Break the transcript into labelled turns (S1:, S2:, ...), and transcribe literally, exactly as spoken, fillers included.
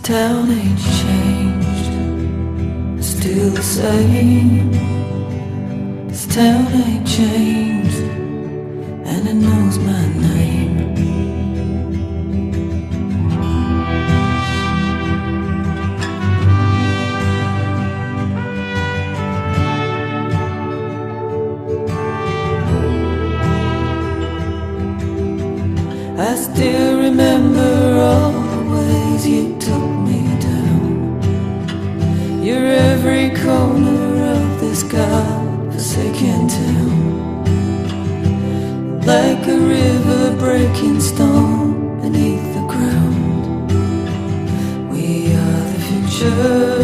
S1: town ain't changed, it's still the same. This town ain't changed, and it knows my name. I still remember all the ways you took me down. You're every corner of this godforsaken town, like a river breaking stone beneath the ground. We are the future.